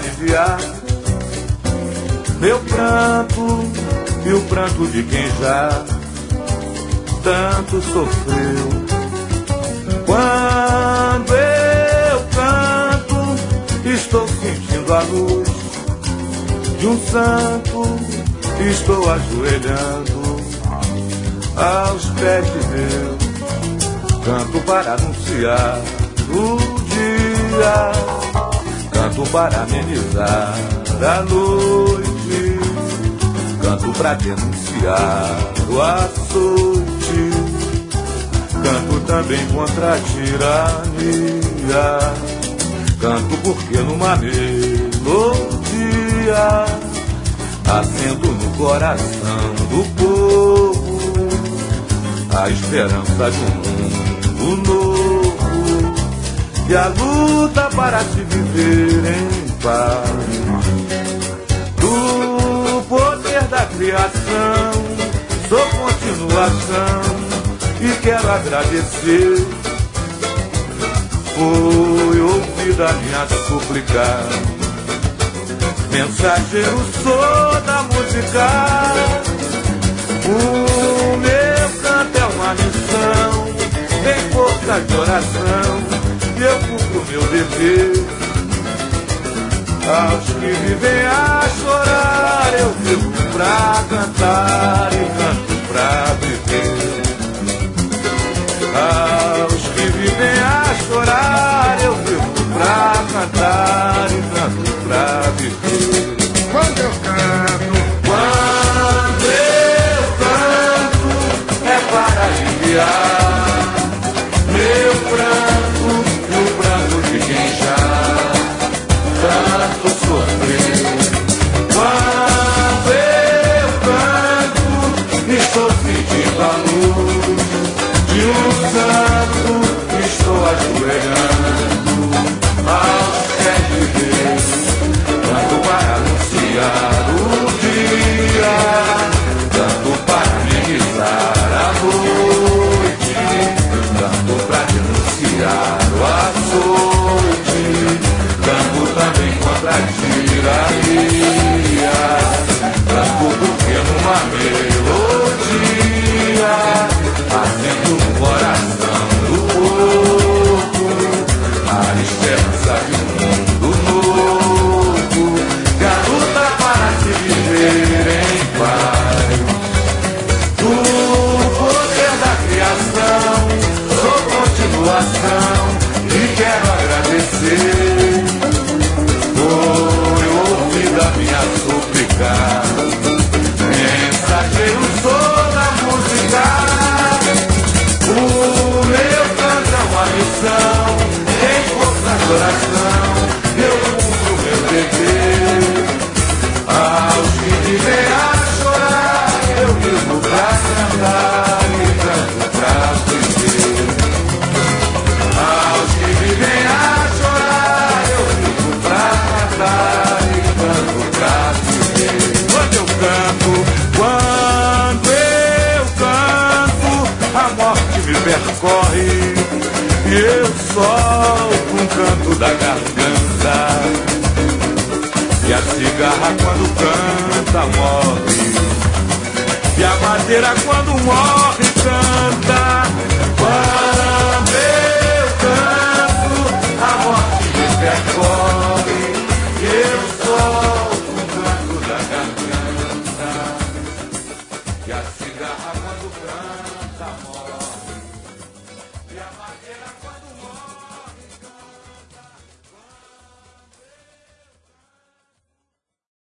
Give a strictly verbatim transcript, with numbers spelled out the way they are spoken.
aliviar meu pranto e o pranto de quem já tanto sofreu. Quando eu canto, estou sentindo a luz de um santo, estou ajoelhando aos pés de Deus. Canto para anunciar o dia, canto para amenizar a noite, canto para denunciar o açoite, canto também contra a tirania, canto porque numa melodia acendo no coração do povo a esperança de um mundo novo e a luta para se viver em paz. Do poder da criação sou continuação e quero agradecer. Foi ouvida a minha súplica, mensageiro sou da música. O meu canto é uma missão, tem força de oração, e eu cumpro meu dever. Aos que vivem a chorar, eu vivo pra cantar e canto pra viver. Aos que vivem a chorar, eu vivo pra cantar e canto pra viver. Quando eu canto, quando eu canto, é para aliviar meu pranto e o pranto de quem já tanto sofreu. Quando eu canto, estou sentindo a luz de um santo, estou ajoelhando aos pés de Deus. Canto para anunciar o dia, canto para amenizar a noite, canto para denunciar o açoite, canto também contra a tirania, canto porque numa melodia acendo no coração do povo a esperança de um mundo novo e a luta para se viver em paz. Do poder da criação sou continuação e quero agradecer. Foi ouvida minha súplica, mensageiro sou da música. O meu canto é uma missão, tem força de oração, eu cumpro meu dever. Aos que vivem a chorar, eu vivo pra cantar e canto pra viver. Aos que vivem a chorar, eu vivo pra cantar e canto pra viver. Quando eu canto, quando eu canto, a morte me percorre e eu solto um canto da garganta. E a cigarra quando canta morre, e a madeira quando morre canta.